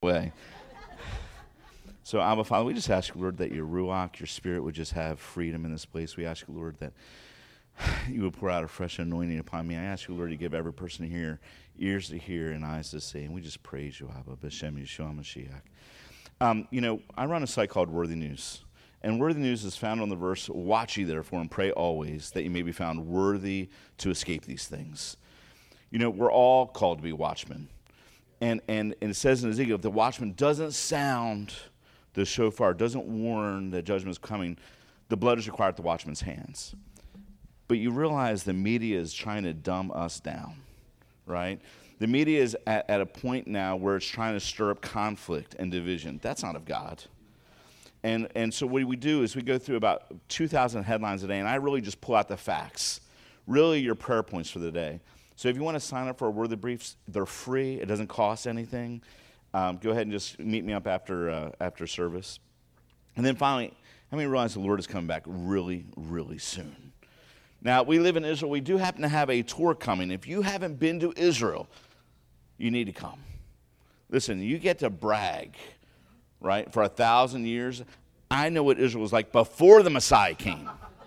way. So, Abba Father, we just ask you, Lord, that your Ruach, your Spirit, would just have freedom in this place. We ask you, Lord, that you would pour out a fresh anointing upon me. I ask you, Lord, to give every person here ears to hear and eyes to see. And we just praise you, Abba, B'Shem Yeshua Mashiach. I run a site called Worthy News. And Worthy News is found on the verse, watch ye therefore and pray always, that you may be found worthy to escape these things. You know, we're all called to be watchmen. And it says in Ezekiel, if the watchman doesn't sound the shofar, doesn't warn that judgment is coming, the blood is required at the watchman's hands. But you realize the media is trying to dumb us down, right? The media is at a point now where it's trying to stir up conflict and division. That's not of God. And so what we do is we go through about 2,000 headlines a day, and I really just pull out the facts, really your prayer points for the day. So if you want to sign up for our Worthy Briefs, they're free. It doesn't cost anything. Go ahead and just meet me up after service. And then finally, how many realize the Lord is coming back really, really soon? Now, we live in Israel. We do happen to have a tour coming. If you haven't been to Israel, you need to come. Listen, you get to brag, right? For 1,000 years, I know what Israel was like before the Messiah came.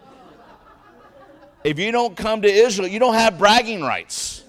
If you don't come to Israel, you don't have bragging rights.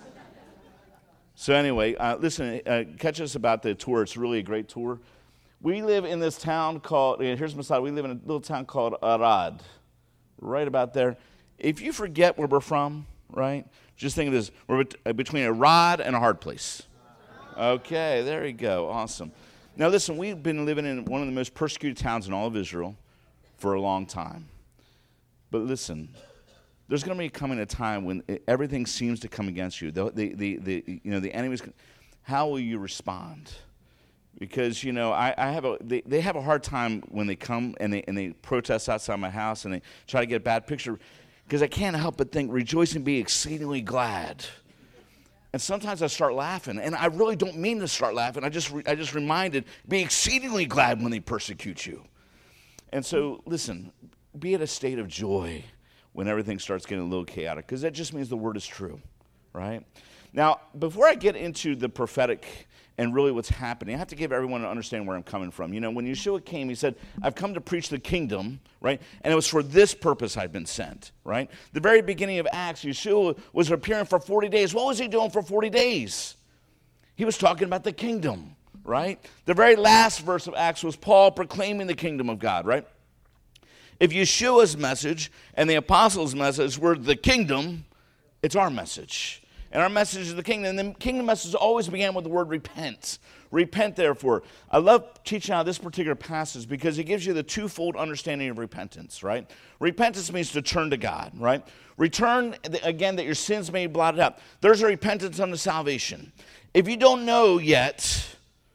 So anyway, listen, catch us about the tour. It's really a great tour. We live in this town called, here's Messiah, we live in a little town called Arad, right about there. If you forget where we're from, right, just think of this. We're between a rod and a hard place. Okay, there you go. Awesome. Now listen, we've been living in one of the most persecuted towns in all of Israel for a long time. But listen, there's going to be coming a time when everything seems to come against you. The enemies. How will you respond? Because they have a hard time when they come and they protest outside my house and they try to get a bad picture. Because I can't help but think, rejoice and be exceedingly glad. And sometimes I start laughing, and I really don't mean to start laughing. I just reminded, be exceedingly glad when they persecute you. And so, listen, be at a state of joy when everything starts getting a little chaotic, because that just means the word is true, right? Now, before I get into the prophetic and really what's happening, I have to give everyone to understand where I'm coming from. You know, when Yeshua came, he said, I've come to preach the kingdom, right? And it was for this purpose I've been sent, right? The very beginning of Acts, Yeshua was appearing for 40 days. What was he doing for 40 days? He was talking about the kingdom, right? The very last verse of Acts was Paul proclaiming the kingdom of God, right? If Yeshua's message and the apostles' message were the kingdom, it's our message. And our message is the kingdom. And the kingdom message always began with the word repent. Repent, therefore. I love teaching out this particular passage because it gives you the twofold understanding of repentance, right? Repentance means to turn to God, right? Return, again, that your sins may be blotted out. There's a repentance unto salvation. If you don't know yet,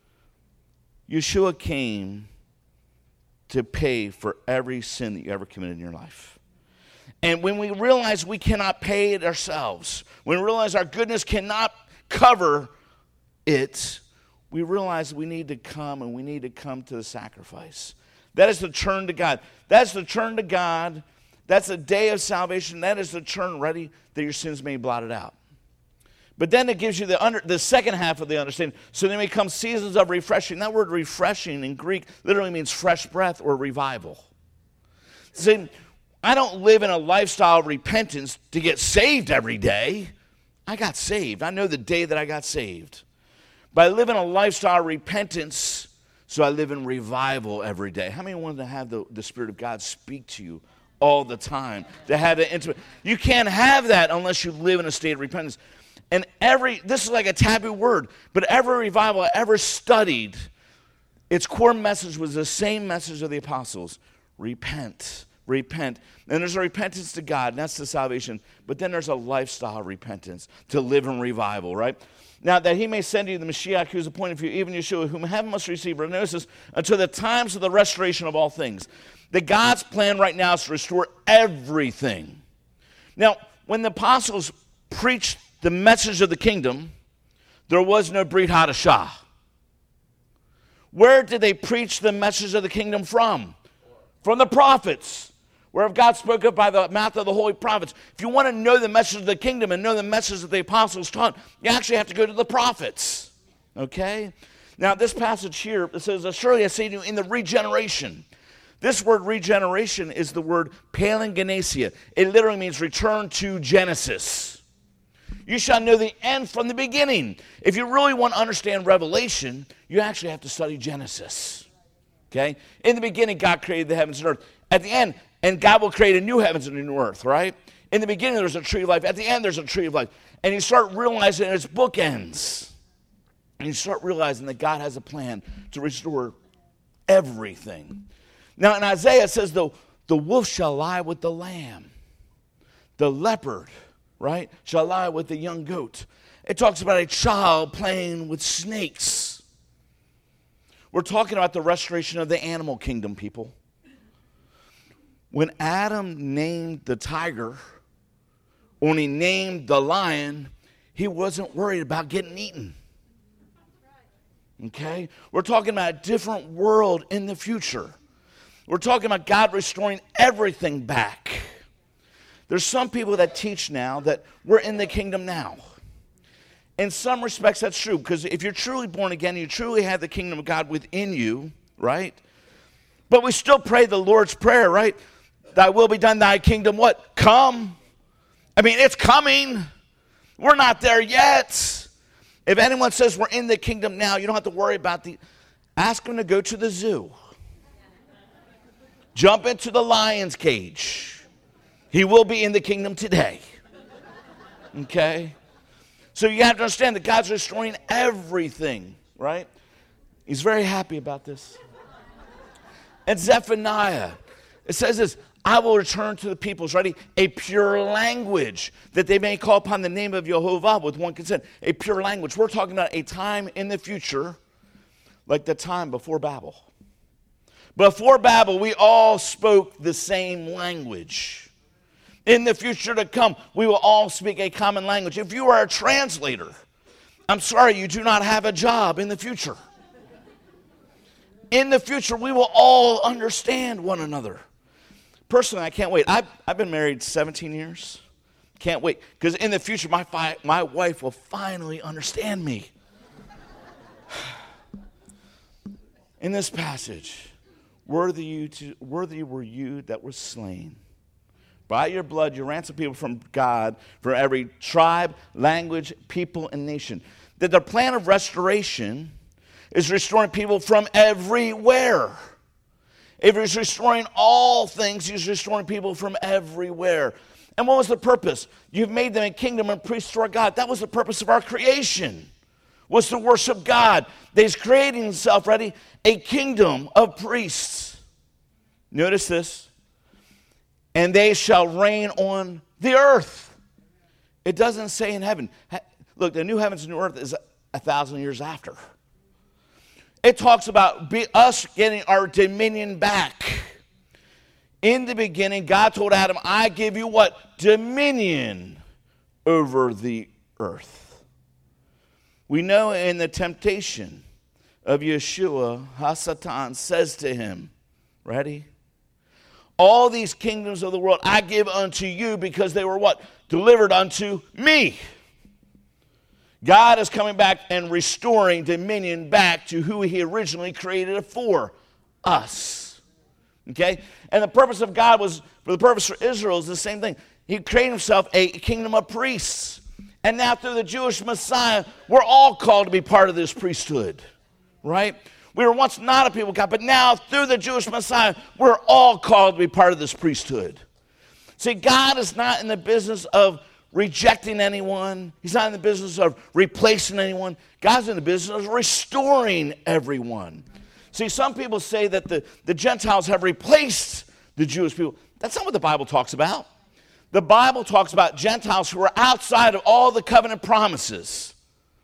Yeshua came to pay for every sin that you ever committed in your life. And when we realize we cannot pay it ourselves, when we realize our goodness cannot cover it, we realize we need to come, and we need to come to the sacrifice. That is the turn to God. That's the turn to God. That's the day of salvation. That is the turn ready that your sins may be blotted out. But then it gives you the second half of the understanding. So then become seasons of refreshing. That word refreshing in Greek literally means fresh breath or revival. See, I don't live in a lifestyle of repentance to get saved every day. I got saved. I know the day that I got saved. But I live in a lifestyle of repentance, so I live in revival every day. How many want to have the Spirit of God speak to you all the time? To have that intimate. You can't have that unless you live in a state of repentance. And this is like a taboo word, but every revival I ever studied, its core message was the same message of the apostles. Repent. Repent. And there's a repentance to God, and that's the salvation. But then there's a lifestyle repentance to live in revival, right? Now, that he may send you the Mashiach who is appointed for you, even Yeshua, whom heaven must receive, notice, until the times of the restoration of all things. That God's plan right now is to restore everything. Now, when the apostles preached the message of the kingdom, there was no Brit Hadashah. Where did they preach the message of the kingdom from? From the prophets. Whereof God spoke up by the mouth of the holy prophets. If you want to know the message of the kingdom and know the message that the apostles taught, you actually have to go to the prophets. Okay? Now, this passage here, it says, surely I say to you, in the regeneration. This word regeneration is the word palingenesia. It literally means return to Genesis. You shall know the end from the beginning. If you really want to understand Revelation, you actually have to study Genesis. Okay? In the beginning, God created the heavens and earth. At the end, and God will create a new heavens and a new earth, right? In the beginning, there's a tree of life. At the end, there's a tree of life. And you start realizing its bookends. And you start realizing that God has a plan to restore everything. Now, in Isaiah, it says, the wolf shall lie with the lamb. The leopard, right, shall lie with the young goat. It talks about a child playing with snakes. We're talking about the restoration of the animal kingdom, people. When Adam named the tiger, when he named the lion, he wasn't worried about getting eaten. Okay? We're talking about a different world in the future. We're talking about God restoring everything back. There's some people that teach now that we're in the kingdom now. In some respects, that's true, because if you're truly born again, you truly have the kingdom of God within you, right? But we still pray the Lord's Prayer, right? Thy will be done, thy kingdom what? Come. I mean, it's coming. We're not there yet. If anyone says we're in the kingdom now, you don't have to worry about ask them to go to the zoo. Jump into the lion's cage. He will be in the kingdom today. Okay? So you have to understand that God's restoring everything, right? He's very happy about this. And Zephaniah, it says this, I will return to the peoples, ready? A pure language, that they may call upon the name of Jehovah with one consent. A pure language. We're talking about a time in the future, like the time before Babel. Before Babel, we all spoke the same language. In the future to come, we will all speak a common language. If you are a translator, I'm sorry, you do not have a job in the future. In the future, we will all understand one another. Personally, I can't wait. I've been married 17 years. Can't wait. Because in the future, my wife will finally understand me. In this passage, worthy were you that were slain. By your blood, you ransomed people from God, from every tribe, language, people, and nation. That the plan of restoration is restoring people from everywhere. If he's restoring all things, he's restoring people from everywhere. And what was the purpose? You've made them a kingdom and priests to our God. That was the purpose of our creation, was to worship God. That he's creating himself, ready? A kingdom of priests. Notice this. And they shall reign on the earth. It doesn't say in heaven. Look, the new heavens and new earth is 1,000 years after. It talks about us getting our dominion back. In the beginning, God told Adam, I give you what? Dominion over the earth. We know in the temptation of Yeshua, Hasatan says to him, ready? All these kingdoms of the world I give unto you because they were what? Delivered unto me. God is coming back and restoring dominion back to who he originally created it for, us. Okay? And the purpose of God was, for the purpose for Israel is the same thing. He created himself a kingdom of priests. And now through the Jewish Messiah, we're all called to be part of this priesthood. Right? We were once not a people of God, but now through the Jewish Messiah, we're all called to be part of this priesthood. See, God is not in the business of rejecting anyone. He's not in the business of replacing anyone. God's in the business of restoring everyone. See, some people say that the Gentiles have replaced the Jewish people. That's not what the Bible talks about. The Bible talks about Gentiles who are outside of all the covenant promises.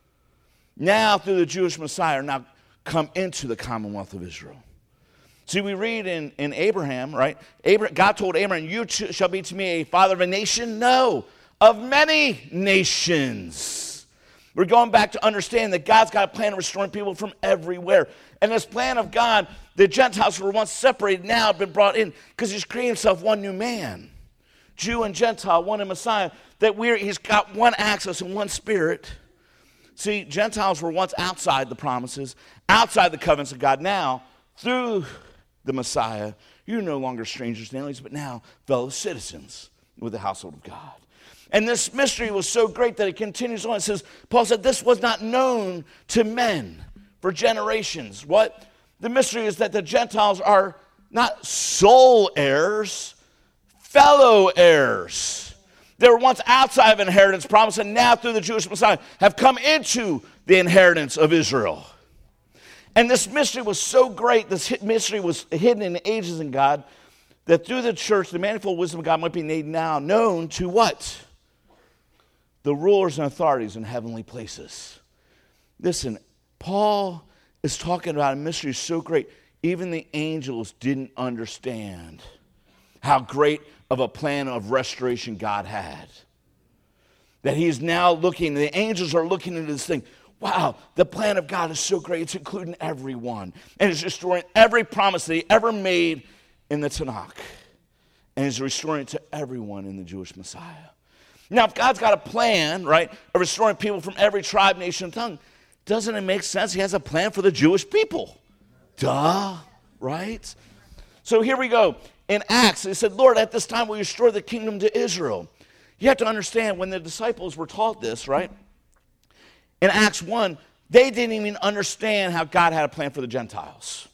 Now, through the Jewish Messiah, are now come into the commonwealth of Israel. See, we read in Abraham, right? God told Abraham, you shall be to me a father of a nation? No, of many nations. We're going back to understand that God's got a plan of restoring people from everywhere. And this plan of God, the Gentiles who were once separated now have been brought in because he's created himself one new man. Jew and Gentile, one in Messiah, that he's got one access and one spirit. See, Gentiles were once outside the promises, outside the covenants of God. Now, through the Messiah, you're no longer strangers and aliens, but now fellow citizens with the household of God. And this mystery was so great that it continues on. It says, Paul said, this was not known to men for generations. What? The mystery is that the Gentiles are not sole heirs, fellow heirs. They were once outside of inheritance promise, and now through the Jewish Messiah have come into the inheritance of Israel. And this mystery was so great, this mystery was hidden in the ages in God, that through the church, the manifold wisdom of God might be made now known to what? The rulers and authorities in heavenly places. Listen, Paul is talking about a mystery so great, even the angels didn't understand how great of a plan of restoration God had. That he's now looking, the angels are looking into this thing. Wow, the plan of God is so great. It's including everyone. And it's restoring every promise that he ever made in the Tanakh. And he's restoring it to everyone in the Jewish Messiah. Now, if God's got a plan, right, of restoring people from every tribe, nation, and tongue, doesn't it make sense he has a plan for the Jewish people? Duh, right? So here we go. In Acts, they said, Lord, at this time we restore the kingdom to Israel. You have to understand, when the disciples were taught this, right? In Acts 1, they didn't even understand how God had a plan for the Gentiles.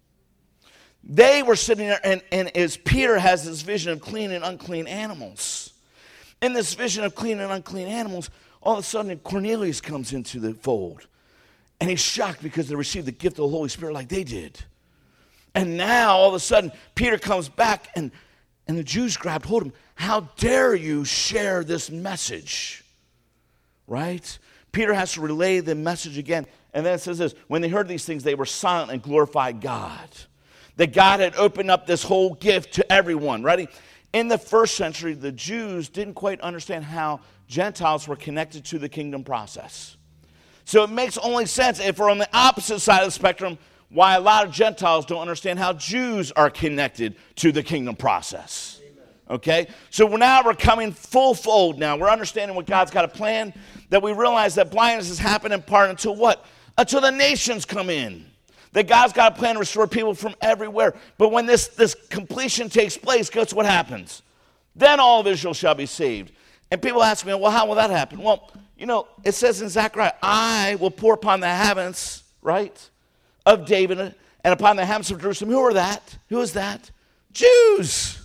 They were sitting there, and as Peter has this vision of clean and unclean animals. In this vision of clean and unclean animals, all of a sudden Cornelius comes into the fold. And he's shocked because they received the gift of the Holy Spirit like they did. And now, all of a sudden, Peter comes back, and the Jews grabbed hold of him. How dare you share this message? Right? Peter has to relay the message again. And then it says this, when they heard these things, they were silent and glorified God. That God had opened up this whole gift to everyone. Ready? In the first century, the Jews didn't quite understand how Gentiles were connected to the kingdom process. So it makes only sense if we're on the opposite side of the spectrum, why a lot of Gentiles don't understand how Jews are connected to the kingdom process. Okay? So now we're coming full fold now. We're understanding what God's got a plan, that we realize that blindness has happened in part until what? Until the nations come in. That God's got a plan to restore people from everywhere. But when this completion takes place, guess what happens? Then all of Israel shall be saved. And people ask me, well, how will that happen? Well, you know, it says in Zechariah, I will pour upon the heavens, right, of David, and upon the inhabitants of Jerusalem. Who are that? Who is that? Jews.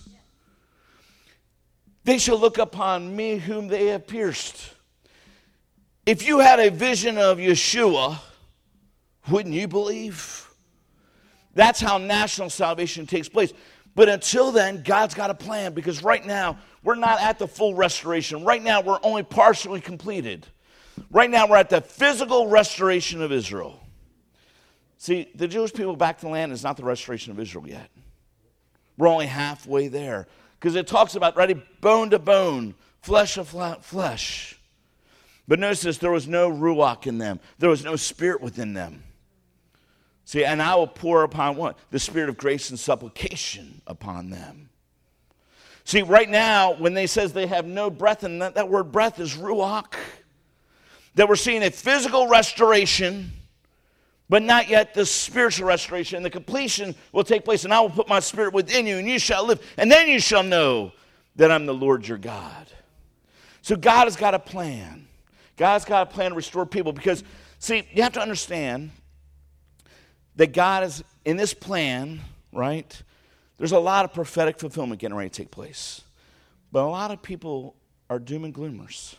They shall look upon me whom they have pierced. If you had a vision of Yeshua, wouldn't you believe? That's how national salvation takes place. But until then, God's got a plan, because right now, we're not at the full restoration. Right now, we're only partially completed. Right now, we're at the physical restoration of Israel. See, the Jewish people back to the land is not the restoration of Israel yet. We're only halfway there. Because it talks about, ready, bone to bone, flesh to flesh. But notice this, there was no ruach in them. There was no spirit within them. See, and I will pour upon what? The spirit of grace and supplication upon them. See, right now, when they says they have no breath, and that word breath is ruach, that we're seeing a physical restoration, but not yet the spiritual restoration. And the completion will take place, and I will put my spirit within you, and you shall live, and then you shall know that I'm the Lord your God. So God has got a plan. God's got a plan to restore people, because, see, you have to understand that God is, in this plan, right, there's a lot of prophetic fulfillment getting ready to take place. But a lot of people are doom and gloomers.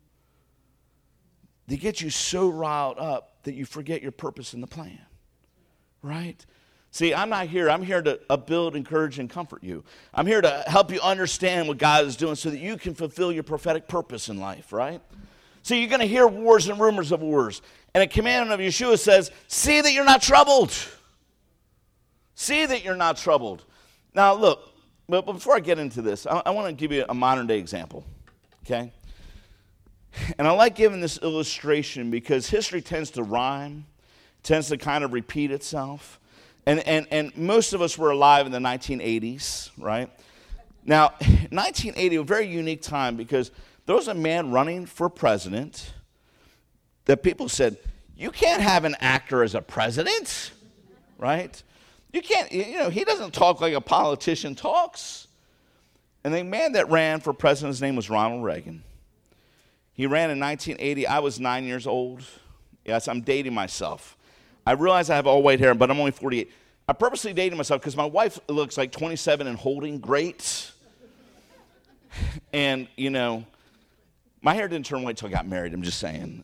They get you so riled up that you forget your purpose in the plan, right? See, I'm here to build, encourage, and comfort you. I'm here to help you understand what God is doing so that you can fulfill your prophetic purpose in life, right? See, you're going to hear wars and rumors of wars. And a commandment of Yeshua says, see that you're not troubled. See that you're not troubled. Now, look, but before I get into this, I want to give you a modern-day example, okay? And I like giving this illustration because history tends to rhyme, tends to kind of repeat itself. And most of us were alive in the 1980s, right? Now, 1980 was a very unique time because there was a man running for president that people said, you can't have an actor as a president, right? You can't, he doesn't talk like a politician talks. And the man that ran for president, his name was Ronald Reagan. He ran in 1980. I was 9 years old. Yes, I'm dating myself. I realize I have all white hair, but I'm only 48. I purposely dated myself because my wife looks like 27 and holding great. And, my hair didn't turn white until I got married, I'm just saying.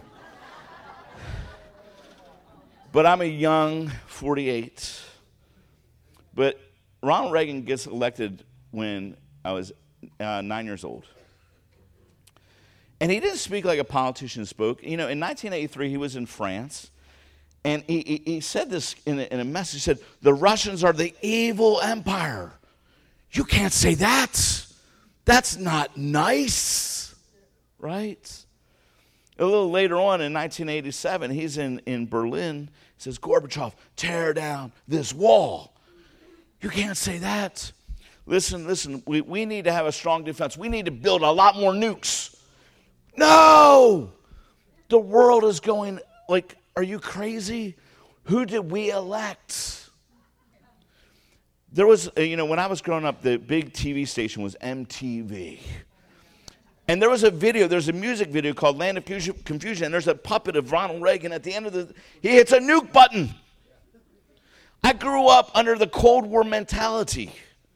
But I'm a young 48. But Ronald Reagan gets elected when I was 9 years old. And he didn't speak like a politician spoke. In 1983, he was in France. And he said this in a message. He said, the Russians are the evil empire. You can't say that. That's not nice, right? A little later on in 1987, he's in Berlin. He says, Gorbachev, tear down this wall. You can't say that. Listen, we need to have a strong defense. We need to build a lot more nukes. No! The world is going like, are you crazy? Who did we elect? There was, when I was growing up, the big TV station was MTV. And there was there's a music video called Land of Confusion, and there's a puppet of Ronald Reagan. At the end of he hits a nuke button. I grew up under the Cold War mentality.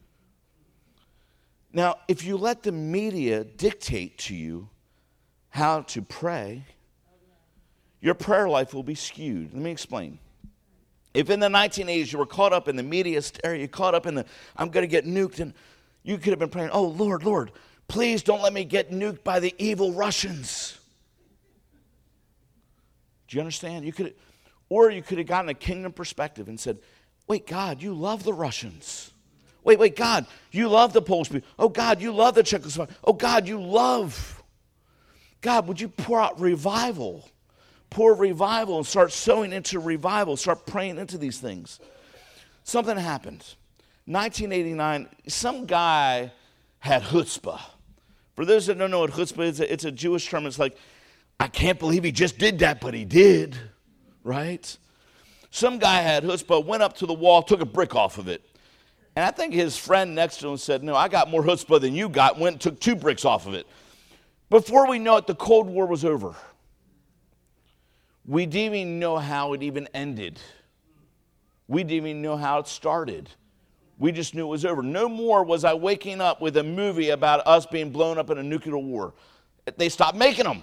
Now, if you let the media dictate to you how to pray, your prayer life will be skewed. Let me explain. If in the 1980s you were caught up in the media hysteria, you caught up in I'm going to get nuked, and you could have been praying, oh, Lord, please don't let me get nuked by the evil Russians. Do you understand? You could have gotten a kingdom perspective and said, wait, God, you love the Russians. Wait, God, you love the Polish people. Oh, God, you love the Czechoslovakia. Oh, God, you love. God, would you pour out revival? Pour revival and start sowing into revival. Start praying into these things. Something happened. 1989, some guy had chutzpah. For those that don't know what chutzpah is, it's a Jewish term. It's like, I can't believe he just did that, but he did, right? Some guy had chutzpah, went up to the wall, took a brick off of it. And I think his friend next to him said, no, I got more chutzpah than you got, went and took 2 bricks off of it. Before we know it, the Cold War was over. We didn't even know how it even ended. We didn't even know how it started. We just knew it was over. No more was I waking up with a movie about us being blown up in a nuclear war. They stopped making them.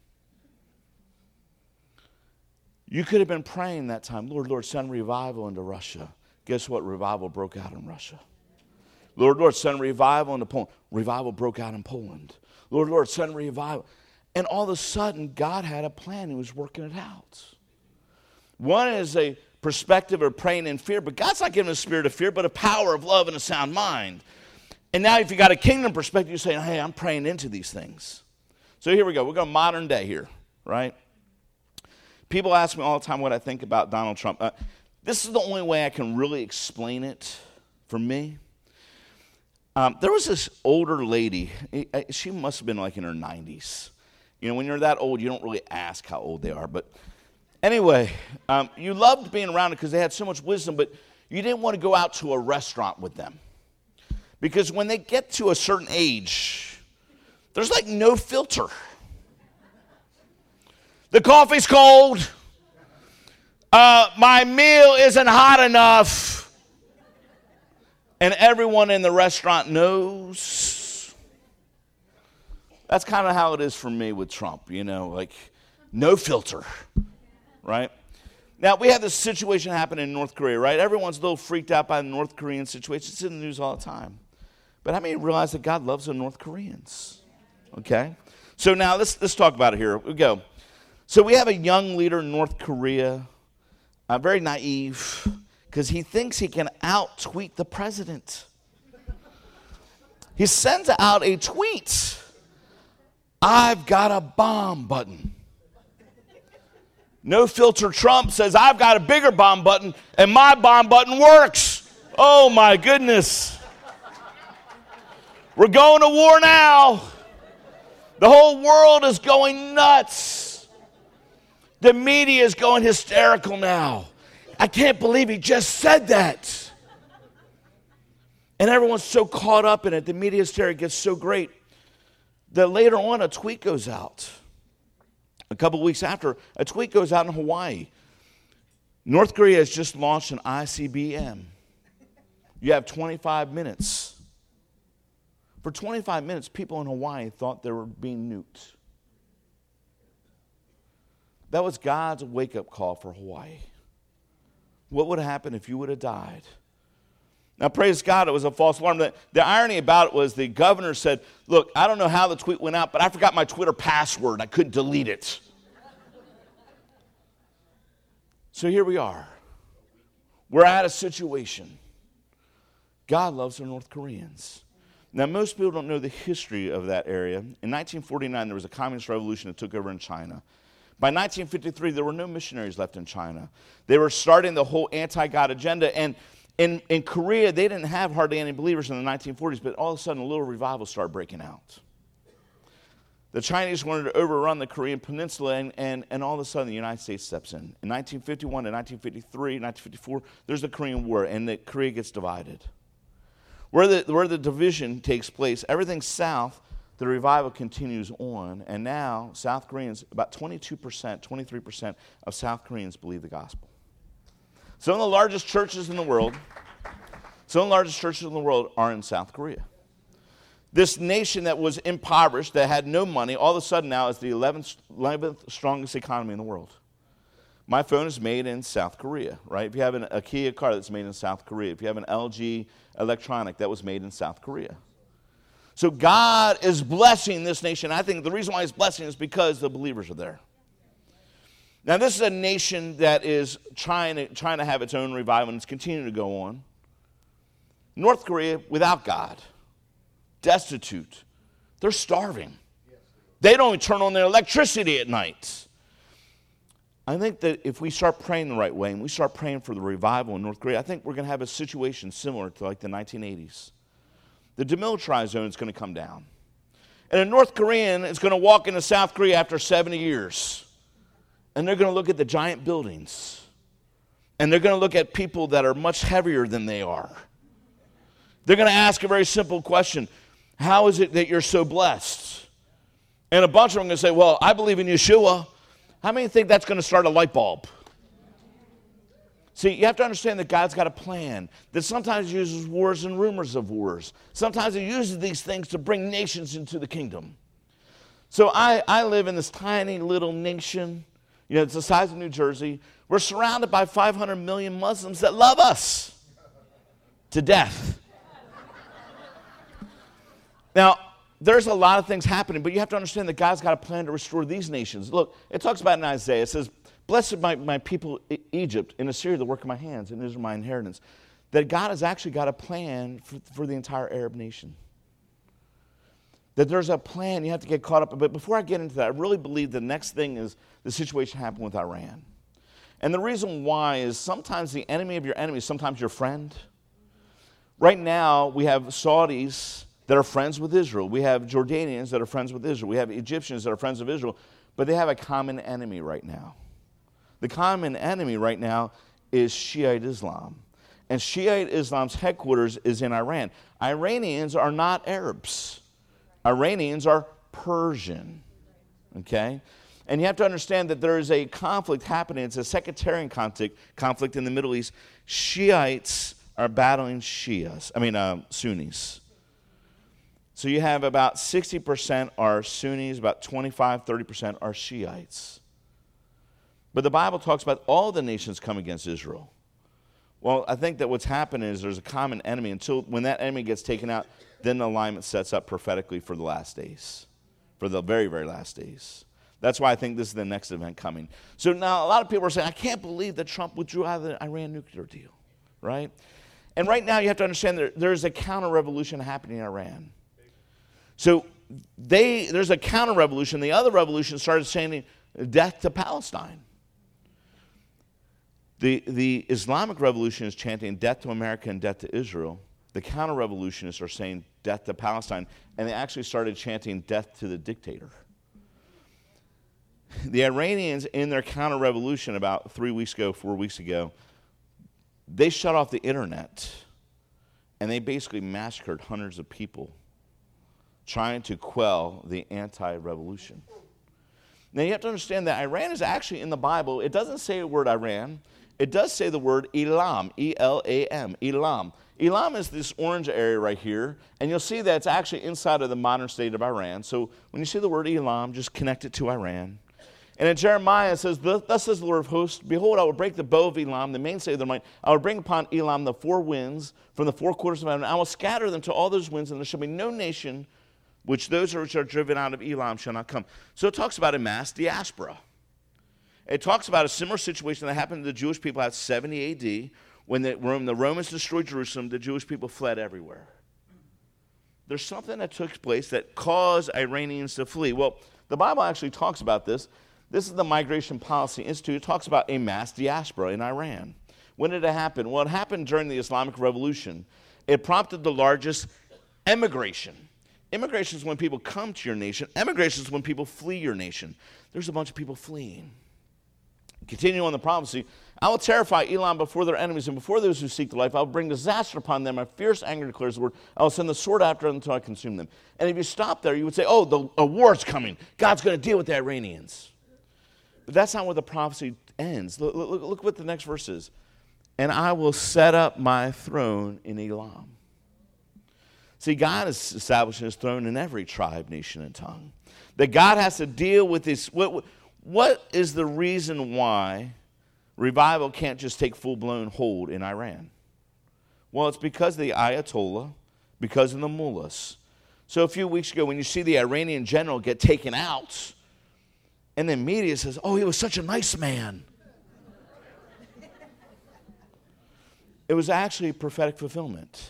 You could have been praying that time, Lord, send revival into Russia. Guess what? Revival broke out in Russia. Lord, send revival into Poland. Revival broke out in Poland. Lord, send revival. And all of a sudden, God had a plan. He was working it out. One is a perspective of praying in fear, but God's not giving us a spirit of fear, but a power of love and a sound mind. And now if you got a kingdom perspective, you're saying, hey, I'm praying into these things. So here we go. We're going modern day here, right? People ask me all the time what I think about Donald Trump. This is the only way I can really explain it for me. There was this older lady. She must have been like in her 90s. When you're that old, you don't really ask how old they are. But anyway, you loved being around it because they had so much wisdom, but you didn't want to go out to a restaurant with them. Because when they get to a certain age, there's like no filter. The coffee's cold. My meal isn't hot enough. And everyone in the restaurant knows. That's kind of how it is for me with Trump, like no filter, right? Now, we have this situation happen in North Korea, right? Everyone's a little freaked out by the North Korean situation. It's in the news all the time. But how many realize that God loves the North Koreans? Okay? So now let's talk about it here. We go. So we have a young leader in North Korea, very naive, because he thinks he can out-tweet the president. He sends out a tweet. I've got a bomb button. No filter Trump says, I've got a bigger bomb button, and my bomb button works. Oh, my goodness. We're going to war now. The whole world is going nuts. The media is going hysterical now. I can't believe he just said that. And everyone's so caught up in it. The media hysteria gets so great that later on a tweet goes out. A couple of weeks after, a tweet goes out in Hawaii. North Korea has just launched an ICBM. You have 25 minutes. For 25 minutes, people in Hawaii thought they were being nuked. That was God's wake-up call for Hawaii. What would have happened if you would have died? Now, praise God, it was a false alarm. The irony about it was the governor said, look, I don't know how the tweet went out, but I forgot my Twitter password. I couldn't delete it. So here we are. We're at a situation. God loves the North Koreans. Now, most people don't know the history of that area. In 1949, there was a communist revolution that took over in China. By 1953, there were no missionaries left in China. They were starting the whole anti-God agenda. And in Korea, they didn't have hardly any believers in the 1940s, but all of a sudden, a little revival started breaking out. The Chinese wanted to overrun the Korean peninsula, and all of a sudden, the United States steps in. In 1951 to 1953, 1954, there's the Korean War, and Korea gets divided. Where the division takes place, everything south, the revival continues on, and now South Koreans, about 22%, 23% of South Koreans believe the gospel. Some of the largest churches in the world are in South Korea. This nation that was impoverished, that had no money, all of a sudden now is the 11th strongest economy in the world. My phone is made in South Korea, right? If you have a Kia car, that's made in South Korea. If you have an LG electronic, that was made in South Korea. So God is blessing this nation. I think the reason why he's blessing is because the believers are there. Now, this is a nation that is trying to have its own revival, and it's continuing to go on. North Korea, without God, destitute. They're starving. They don't even turn on their electricity at night. I think that if we start praying the right way and we start praying for the revival in North Korea, I think we're going to have a situation similar to like the 1980s. The demilitarized zone is going to come down. And a North Korean is going to walk into South Korea after 70 years. And they're going to look at the giant buildings. And they're going to look at people that are much heavier than they are. They're going to ask a very simple question. How is it that you're so blessed? And a bunch of them are going to say, well, I believe in Yeshua. How many think that's going to start a light bulb? See, you have to understand that God's got a plan, that sometimes he uses wars and rumors of wars. Sometimes he uses these things to bring nations into the kingdom. So I live in this tiny little nation. You know, it's the size of New Jersey. We're surrounded by 500 million Muslims that love us to death. Now, there's a lot of things happening, but you have to understand that God's got a plan to restore these nations. Look, it talks about in Isaiah, it says, blessed my people Egypt, and Assyria the work of my hands, and Israel my inheritance. That God has actually got a plan for the entire Arab nation. That there's a plan, you have to get caught up. But before I get into that, I really believe the next thing is the situation happened with Iran. And the reason why is sometimes the enemy of your enemy is sometimes your friend. Right now, we have Saudis that are friends with Israel. We have Jordanians that are friends with Israel. We have Egyptians that are friends of Israel. But they have a common enemy right now. The common enemy right now is Shiite Islam. And Shiite Islam's headquarters is in Iran. Iranians are not Arabs. Iranians are Persian. Okay? And you have to understand that there is a conflict happening. It's a sectarian conflict in the Middle East. Shiites are battling Sunnis. So you have about 60% are Sunnis, about 25, 30% are Shiites. But the Bible talks about all the nations come against Israel. Well, I think that what's happened is there's a common enemy. Until when that enemy gets taken out, then the alignment sets up prophetically for the last days, for the very, very last days. That's why I think this is the next event coming. So now a lot of people are saying, I can't believe that Trump withdrew out of the Iran nuclear deal, right? And right now you have to understand that there's a counter-revolution happening in Iran. So there's a counter-revolution. The other revolution started saying death to Palestine. The Islamic revolution is chanting death to America and death to Israel. The counter-revolutionists are saying death to Palestine, and they actually started chanting death to the dictator. The Iranians, in their counter-revolution about 4 weeks ago, they shut off the internet, and they basically massacred hundreds of people trying to quell the anti-revolution. Now, you have to understand that Iran is actually in the Bible. It doesn't say the word Iran. It does say the word Elam, E-L-A-M, Elam. Elam is this orange area right here, and you'll see that it's actually inside of the modern state of Iran. So when you see the word Elam, just connect it to Iran. And in Jeremiah, it says, thus says the Lord of hosts, behold, I will break the bow of Elam, the mainstay of their might. I will bring upon Elam the four winds from the four quarters of heaven. I will scatter them to all those winds, and there shall be no nation which those which are driven out of Elam shall not come. So it talks about a mass diaspora. It talks about a similar situation that happened to the Jewish people at 70 A.D. when the Romans destroyed Jerusalem. The Jewish people fled everywhere. There's something that took place that caused Iranians to flee. Well, the Bible actually talks about this. This is the Migration Policy Institute. It talks about a mass diaspora in Iran. When did it happen? Well, it happened during the Islamic Revolution. It prompted the largest emigration. Immigration is when people come to your nation. Emigration is when people flee your nation. There's a bunch of people fleeing. Continue on the prophecy. I will terrify Elam before their enemies and before those who seek the life. I will bring disaster upon them. My fierce anger declares the word. I will send the sword after them until I consume them. And if you stop there, you would say, oh, a war's coming. God's going to deal with the Iranians. But that's not where the prophecy ends. Look what the next verse is. And I will set up my throne in Elam. See, God is establishing his throne in every tribe, nation, and tongue. That God has to deal with this. What is the reason why revival can't just take full-blown hold in Iran? Well, it's because of the Ayatollah, because of the mullahs. So a few weeks ago, when you see the Iranian general get taken out, and the media says, oh, he was such a nice man. It was actually prophetic fulfillment.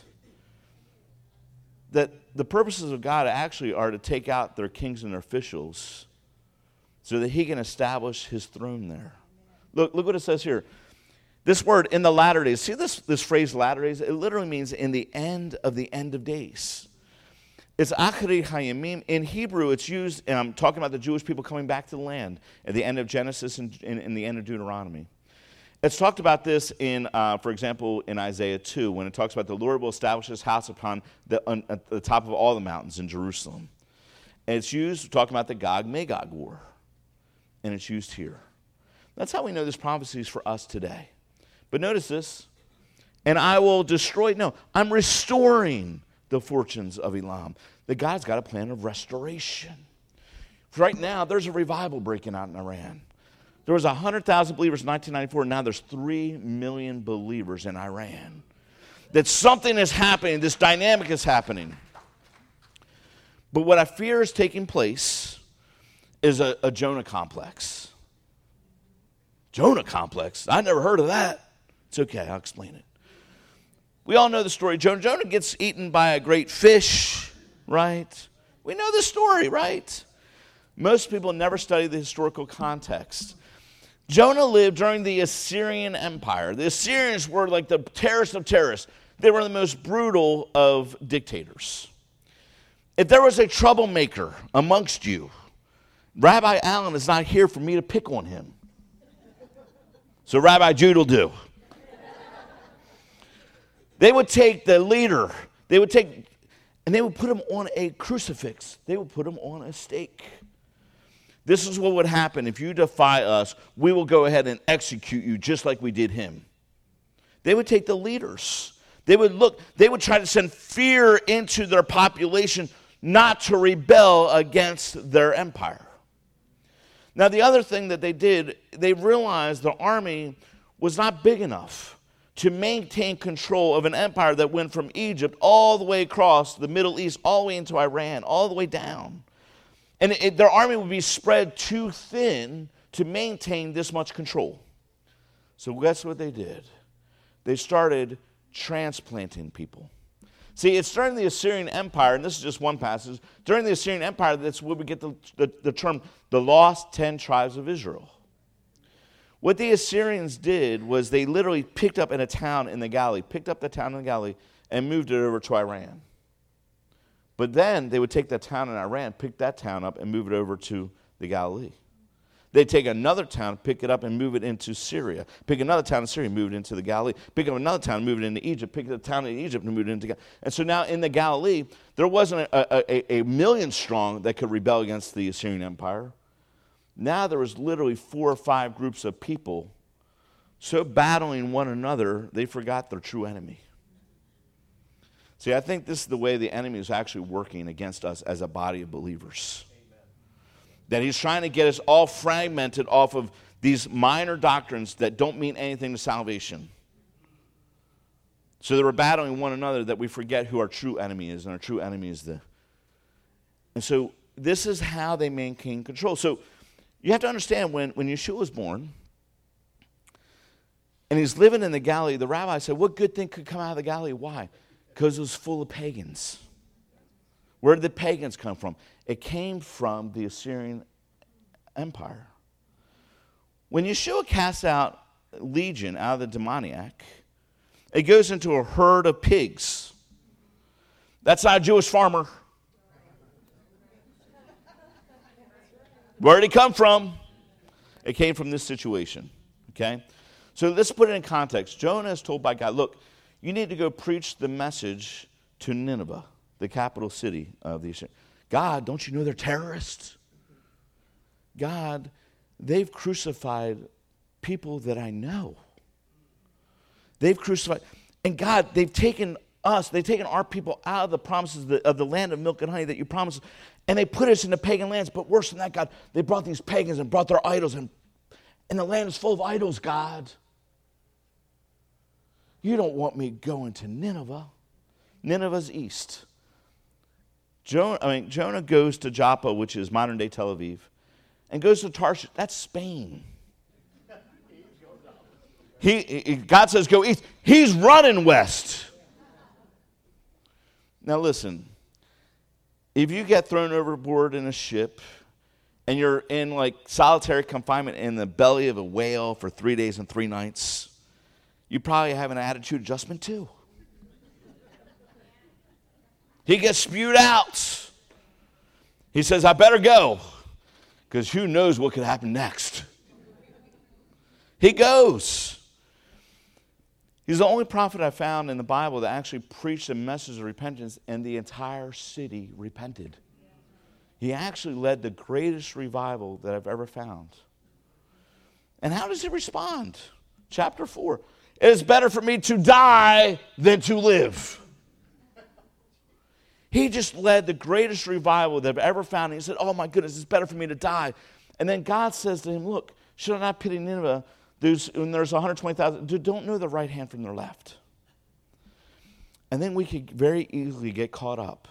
That the purposes of God actually are to take out their kings and their officials so that he can establish his throne there. Look what it says here. This word, in the latter days. See this phrase, latter days? It literally means in the end of days. It's Achri Hayamim. In Hebrew, it's used, and I'm talking about the Jewish people coming back to the land at the end of Genesis and in the end of Deuteronomy. It's talked about this in, for example, in Isaiah 2, when it talks about the Lord will establish his house at the top of all the mountains in Jerusalem. And it's used, talking about the Gog-Magog war. And it's used here. That's how we know this prophecy is for us today. But notice this. And I will destroy, no, I'm restoring the fortunes of Elam. That God's got a plan of restoration. Right now, there's a revival breaking out in Iran. There was 100,000 believers in 1994, and now there's 3 million believers in Iran. That something is happening, this dynamic is happening. But what I fear is taking place is a Jonah complex. Jonah complex? I never heard of that. It's okay, I'll explain it. We all know the story. Jonah gets eaten by a great fish, right? We know the story, right? Most people never study the historical context. Jonah lived during the Assyrian Empire. The Assyrians were like the terrorists of terrorists. They were the most brutal of dictators. If there was a troublemaker amongst you, Rabbi Allen is not here for me to pick on him. So Rabbi Jude will do. They would take the leader, and they would put him on a crucifix. They would put him on a stake. This is what would happen. If you defy us, we will go ahead and execute you just like we did him. They would take the leaders. They would try to send fear into their population not to rebel against their empire. Now, the other thing that they did, they realized the army was not big enough to maintain control of an empire that went from Egypt all the way across the Middle East, all the way into Iran, all the way down. And their army would be spread too thin to maintain this much control. So guess what they did? They started transplanting people. See, it's during the Assyrian Empire, and this is just one passage, during the Assyrian Empire, that's where we get the term, the lost 10 tribes of Israel. What the Assyrians did was they literally picked up a town in the Galilee, and moved it over to Iran. But then they would take that town in Iran, pick that town up, and move it over to the Galilee. They take another town, pick it up, and move it into Syria. Pick another town in Syria, move it into the Galilee. Pick up another town, move it into Egypt. Pick up a town in Egypt, and move it into Galilee. And so now in the Galilee, there wasn't a million strong that could rebel against the Assyrian Empire. Now there was literally 4 or 5 groups of people so battling one another, they forgot their true enemy. See, I think this is the way the enemy is actually working against us as a body of believers. Amen. That he's trying to get us all fragmented off of these minor doctrines that don't mean anything to salvation. So that we're battling one another that we forget who our true enemy is, and our true enemy is And so this is how they maintain control. So you have to understand when Yeshua was born, and he's living in the Galilee, the rabbi said, what good thing could come out of the Galilee? Why? Because it was full of pagans. Where did the pagans come from? It came from the Assyrian Empire. When Yeshua casts out Legion out of the demoniac, it goes into a herd of pigs. That's not a Jewish farmer. Where did it come from? It came from this situation, okay? So let's put it in context. Jonah is told by God, look, you need to go preach the message to Nineveh, the capital city of the Assyrians. God, don't you know they're terrorists? God, they've crucified people that I know. They've crucified. And God, they've taken our people out of the promises of the land of milk and honey that you promised, and they put us in the pagan lands. But worse than that, God, they brought these pagans and brought their idols, and the land is full of idols, God. You don't want me going to Nineveh. Nineveh's east. Jonah goes to Joppa, which is modern-day Tel Aviv, and goes to Tarshish. That's Spain. God says go east. He's running west. Now listen, if you get thrown overboard in a ship and you're in like solitary confinement in the belly of a whale for 3 days and 3 nights, you probably have an attitude adjustment too. He gets spewed out. He says, I better go, because who knows what could happen next. He goes. He's the only prophet I found in the Bible that actually preached a message of repentance, and the entire city repented. He actually led the greatest revival that I've ever found. And how does he respond? Chapter 4. It is better for me to die than to live. He just led the greatest revival that I've ever found. And he said, oh my goodness, it's better for me to die. And then God says to him, look, should I not pity Nineveh? When there's 120,000 who don't know their right hand from their left. And then we could very easily get caught up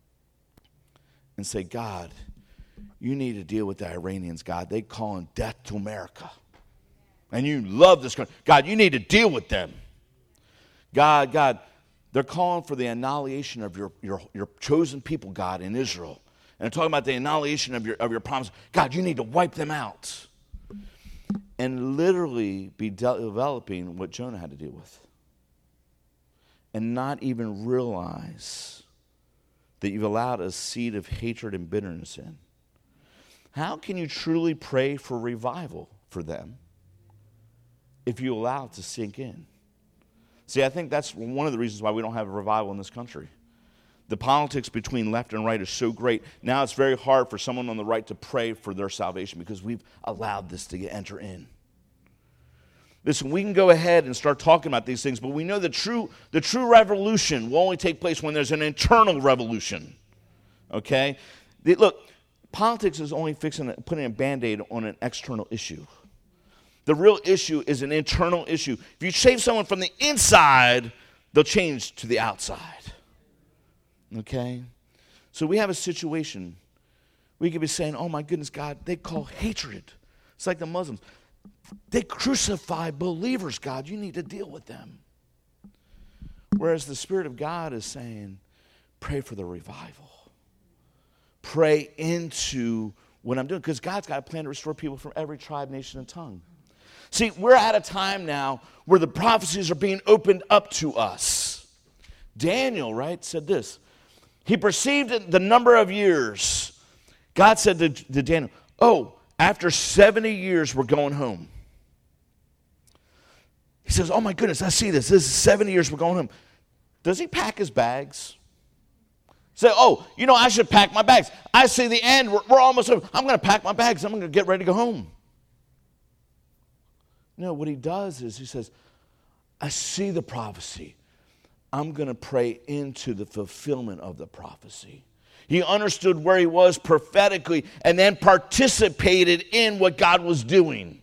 and say, God, you need to deal with the Iranians, God. They calling death to America. And you love this country. God, you need to deal with them. God, they're calling for the annihilation of your chosen people, God, in Israel. And they're talking about the annihilation of your promise. God, you need to wipe them out. And literally be developing what Jonah had to deal with. And not even realize that you've allowed a seed of hatred and bitterness in. How can you truly pray for revival for them if you allow it to sink in? See, I think that's one of the reasons why we don't have a revival in this country. The politics between left and right is so great. Now it's very hard for someone on the right to pray for their salvation because we've allowed this to enter in. Listen, we can go ahead and start talking about these things, but we know the true revolution will only take place when there's an internal revolution. Okay? Look, politics is only putting a Band-Aid on an external issue. The real issue is an internal issue. If you save someone from the inside, they'll change to the outside. Okay? So we have a situation. We could be saying, oh my goodness, God, they call hatred. It's like the Muslims. They crucify believers, God. You need to deal with them. Whereas the Spirit of God is saying, pray for the revival. Pray into what I'm doing. Because God's got a plan to restore people from every tribe, nation, and tongue. See, we're at a time now where the prophecies are being opened up to us. Daniel, right, said this. He perceived the number of years. God said to Daniel, oh, After 70 years, we're going home. He says, oh my goodness, I see this. This is 70 years, we're going home. Does he pack his bags? Say, oh, I should pack my bags. I see the end. We're almost home. I'm going to pack my bags. I'm going to get ready to go home. No, what he does is he says, I see the prophecy. I'm going to pray into the fulfillment of the prophecy. He understood where he was prophetically and then participated in what God was doing.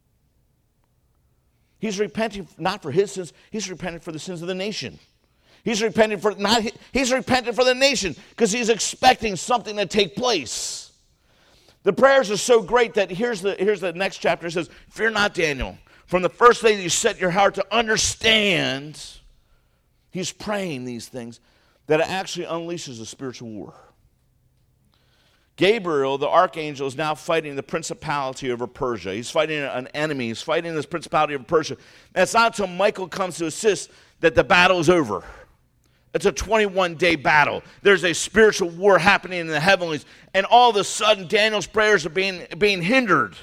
He's repenting not for his sins, he's repenting for the sins of the nation. He's repenting for the nation because he's expecting something to take place. The prayers are so great that here's the next chapter. It says, fear not, Daniel. From the first day that you set your heart to understand, he's praying these things, that it actually unleashes a spiritual war. Gabriel, the archangel, is now fighting the principality over Persia. He's fighting an enemy. He's fighting this principality over Persia. And it's not until Michael comes to assist that the battle is over. It's a 21-day battle. There's a spiritual war happening in the heavenlies. And all of a sudden, Daniel's prayers are being hindered.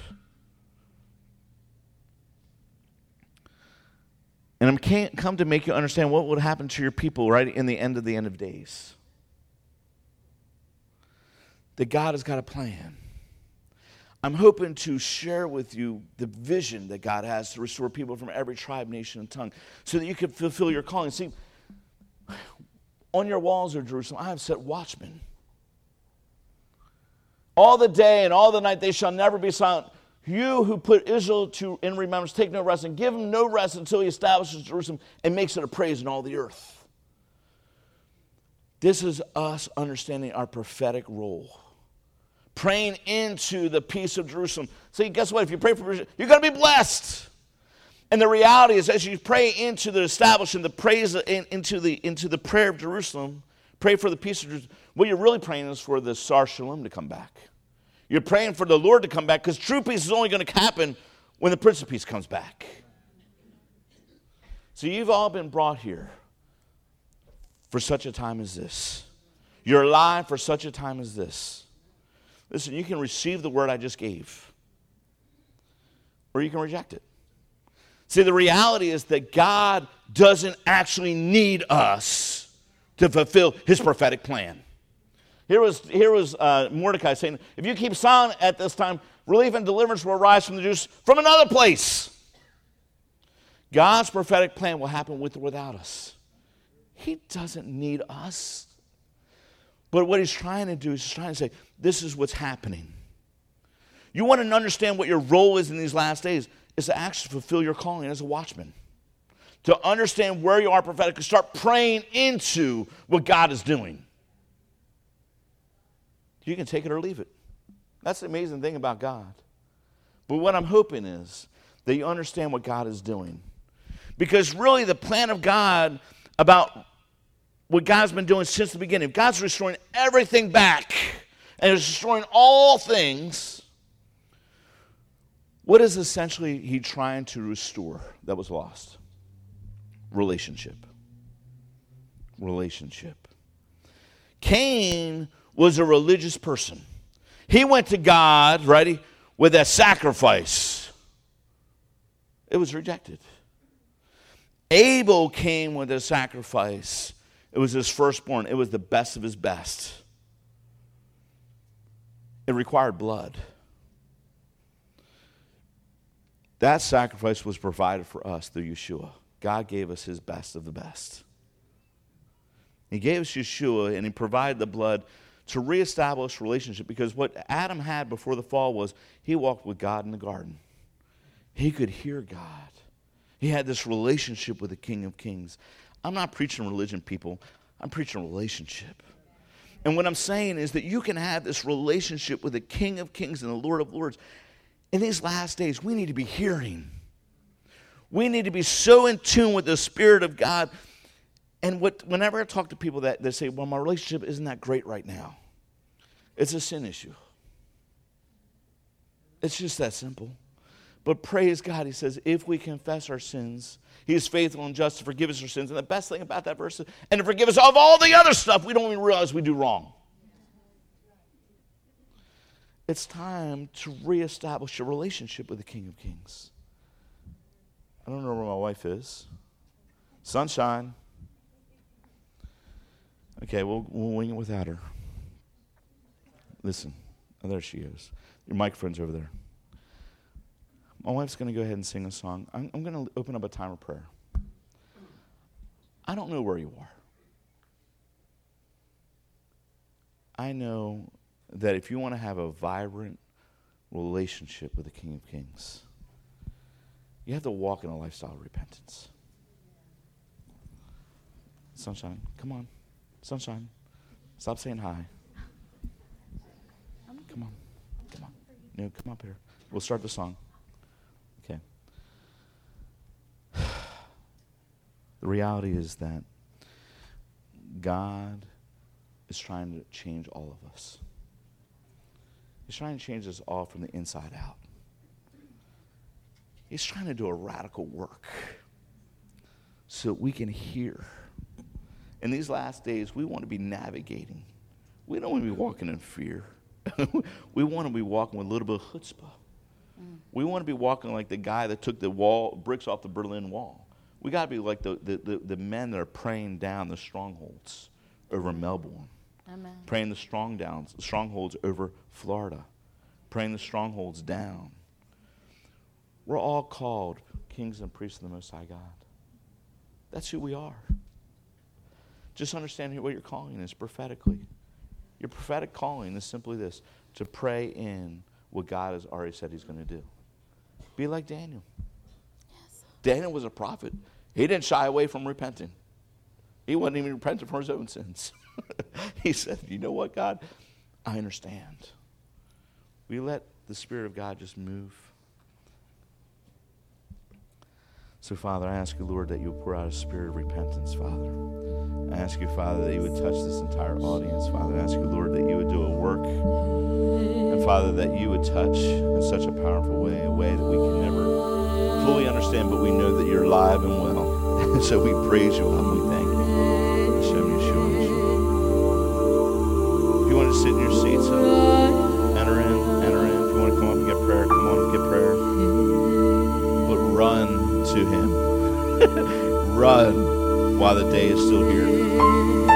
And I'm come to make you understand what would happen to your people right in the end of days. That God has got a plan. I'm hoping to share with you the vision that God has to restore people from every tribe, nation, and tongue so that you can fulfill your calling. See, on your walls of Jerusalem, I have set watchmen. All the day and all the night they shall never be silent. You who put Israel in remembrance, take no rest, and give him no rest until he establishes Jerusalem and makes it a praise in all the earth. This is us understanding our prophetic role. Praying into the peace of Jerusalem. See, guess what? If you pray for Jerusalem, you're going to be blessed. And the reality is, as you pray into the establishment, the praise into the prayer of Jerusalem, pray for the peace of Jerusalem, what you're really praying is for the Sar Shalom to come back. You're praying for the Lord to come back because true peace is only going to happen when the Prince of Peace comes back. So you've all been brought here for such a time as this. You're alive for such a time as this. Listen, you can receive the word I just gave, or you can reject it. See, the reality is that God doesn't actually need us to fulfill his prophetic plan. Here was Mordecai saying, if you keep silent at this time, relief and deliverance will arise from the Jews from another place. God's prophetic plan will happen with or without us. He doesn't need us. But what he's trying to do is he's trying to say, this is what's happening. You want to understand what your role is in these last days, is to actually fulfill your calling as a watchman. To understand where you are prophetically, start praying into what God is doing. You can take it or leave it. That's the amazing thing about God. But what I'm hoping is that you understand what God is doing. Because really the plan of God about what God's been doing since the beginning, God's restoring everything back and is restoring all things. What is essentially he trying to restore that was lost? Relationship. Relationship. Cain was a religious person. He went to God, ready, with a sacrifice. It was rejected. Abel came with a sacrifice. It was his firstborn. It was the best of his best. It required blood. That sacrifice was provided for us through Yeshua. God gave us his best of the best. He gave us Yeshua, and he provided the blood to reestablish relationship, because what Adam had before the fall was he walked with God in the garden. He could hear God. He had this relationship with the King of Kings. I'm not preaching religion, people. I'm preaching relationship. And what I'm saying is that you can have this relationship with the King of Kings and the Lord of Lords. In these last days, we need to be hearing. We need to be so in tune with the Spirit of God. And whenever I talk to people that they say, well, my relationship isn't that great right now, it's a sin issue. It's just that simple. But praise God, he says, if we confess our sins, he is faithful and just to forgive us our sins. And the best thing about that verse is, and to forgive us of all the other stuff we don't even realize we do wrong. It's time to reestablish a relationship with the King of Kings. I don't know where my wife is. Sunshine. Okay, we'll wing it without her. Listen. Oh, there she is. Your microphone's over there. My wife's going to go ahead and sing a song. I'm going to open up a time of prayer. I don't know where you are. I know that if you want to have a vibrant relationship with the King of Kings, you have to walk in a lifestyle of repentance. Sunshine, come on. Sunshine, stop saying hi. Come on. Come on. No, come up here. We'll start the song. Okay. The reality is that God is trying to change all of us. He's trying to change us all from the inside out. He's trying to do a radical work so that we can hear. In these last days, we want to be navigating. We don't want to be walking in fear. We want to be walking with a little bit of chutzpah. We want to be walking like the guy that took the bricks off the Berlin Wall. We got to be like the men that are praying down the strongholds over Melbourne. Amen. Praying the strongholds over Florida. Praying the strongholds down. We're all called kings and priests of the Most High God. That's who we are. Just understand what your calling is prophetically. Your prophetic calling is simply this: to pray in what God has already said he's going to do. Be like Daniel. Yes. Daniel was a prophet. He didn't shy away from repenting. He wasn't even repenting for his own sins. He said, you know what, God? I understand. We let the Spirit of God just move. So, Father, I ask you, Lord, that you would pour out a spirit of repentance, Father. I ask you, Father, that you would touch this entire audience, Father. I ask you, Lord, that you would do a work. And, Father, that you would touch in such a powerful way, a way that we can never fully understand, but we know that you're alive and well. So we praise you and we thank you. Hashem Yeshua. If you want to sit in your seats and enter in. If you want to come up and get prayer, come on and get prayer. But run to him. Run while the day is still here.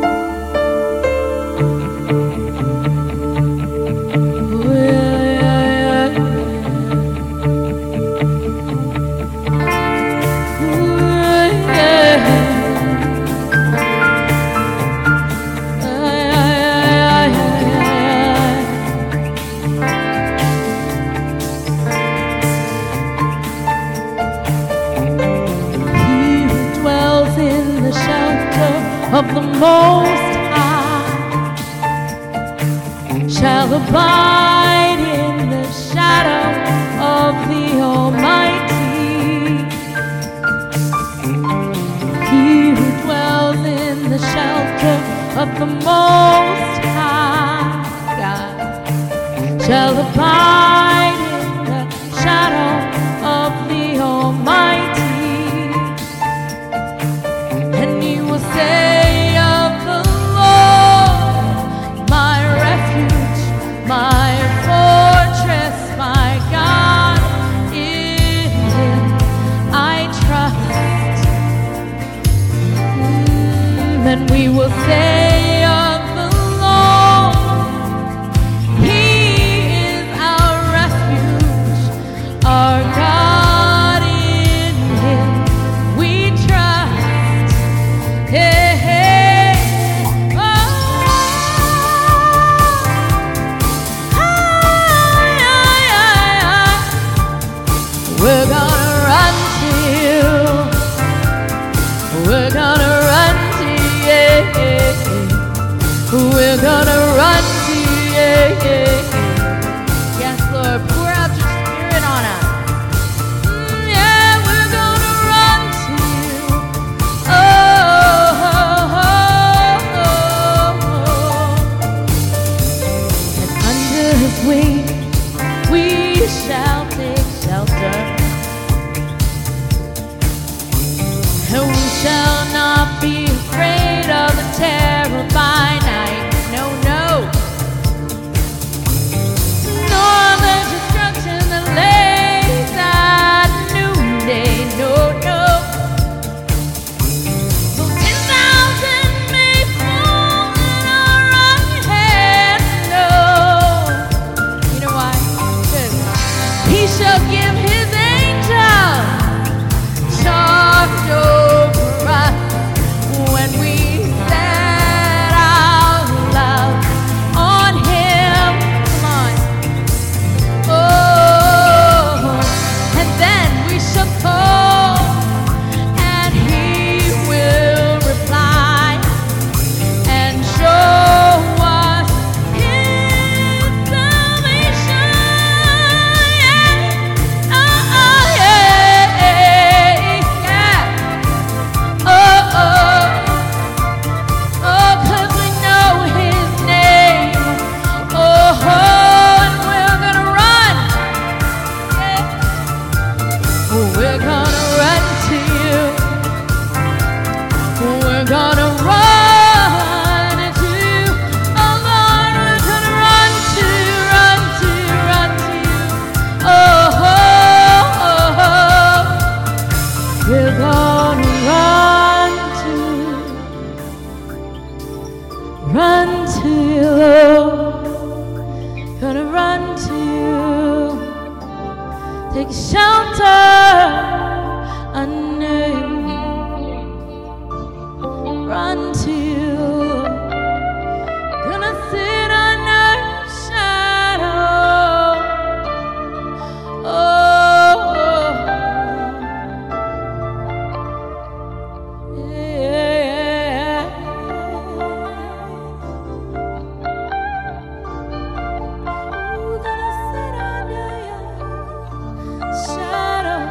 Of the Most High shall abide in the shadow of the Almighty. He who dwells in the shelter of the Most High God shall abide in the shadow of the Almighty. And you will say, my fortress, my God, in him I trust. And we will say of the Lord, he is our refuge, our God, in him we trust. Hey, hey. We're gonna run to you. We're gonna run to you. We're gonna run to you. Yes, Lord, pour out your spirit on us. Yeah, we're gonna run to you. And under his wing we shall take shelter. And we shall not be afraid of the terror by night. No, no. We're gonna run to you. Oh Lord, we're gonna run to you, run to you, run to you. Oh, oh, oh. We're gonna run to you, Lord. Gonna run to you. Take shelter under you. Run to you. Gonna sit under your shadow. Oh, yeah. Ooh, gonna sit under your shadow.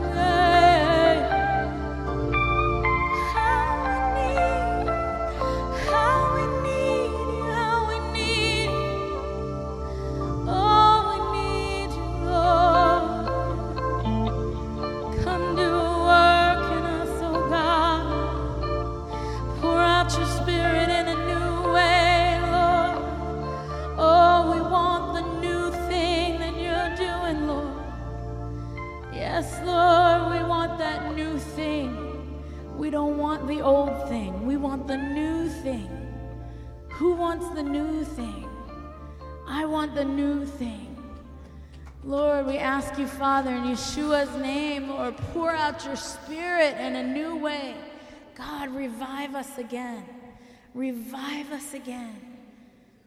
How we need you, how we need you. Oh, we need you, Lord. Come do a work in us, oh God. Pour out your spirit in a new way, Lord. Oh, we want the new thing that you're doing, Lord. Yes, Lord, we want that new thing. We don't want the old thing. We want the new thing. Who wants the new thing? I want the new thing. Lord, we ask you, Father, in Yeshua's name, Lord, pour out your spirit in a new way. God, revive us again. Revive us again.